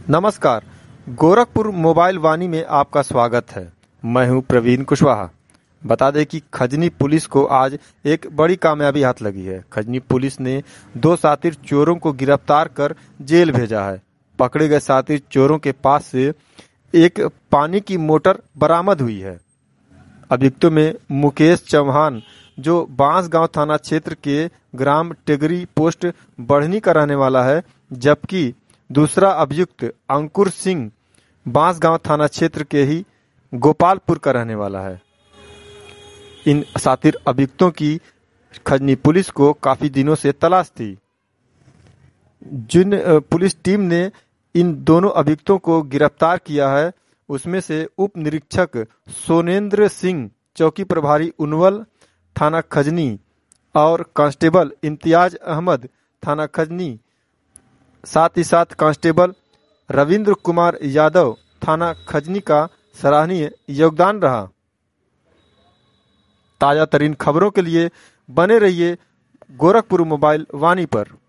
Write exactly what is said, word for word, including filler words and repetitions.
नमस्कार। गोरखपुर मोबाइल वाणी में आपका स्वागत है। मैं हूं प्रवीण कुशवाहा। बता दें कि खजनी पुलिस को आज एक बड़ी कामयाबी हाथ लगी है। खजनी पुलिस ने दो शातिर चोरों को गिरफ्तार कर जेल भेजा है। पकड़े गए शातिर चोरों के पास से एक पानी की मोटर बरामद हुई है। अभियुक्तों में मुकेश चौहान, जो बांसगांव थाना क्षेत्र के ग्राम टेगरी पोस्ट बढ़नी का रहने वाला है, जबकि दूसरा अभियुक्त अंकुर सिंह बांसगांव थाना क्षेत्र के ही गोपालपुर का रहने वाला है। इन शातिर अभियुक्तों की खजनी पुलिस को काफी दिनों से तलाश थी। जिन पुलिस टीम ने इन दोनों अभियुक्तों को गिरफ्तार किया है, उसमें से उप निरीक्षक सोनेंद्र सिंह, चौकी प्रभारी उनवल थाना खजनी, और कांस्टेबल इम्तियाज अहमद थाना खजनी, साथ ही साथ कांस्टेबल रविंद्र कुमार यादव थाना खजनी का सराहनीय योगदान रहा। ताजा तरीन खबरों के लिए बने रहिए गोरखपुर मोबाइल वाणी पर।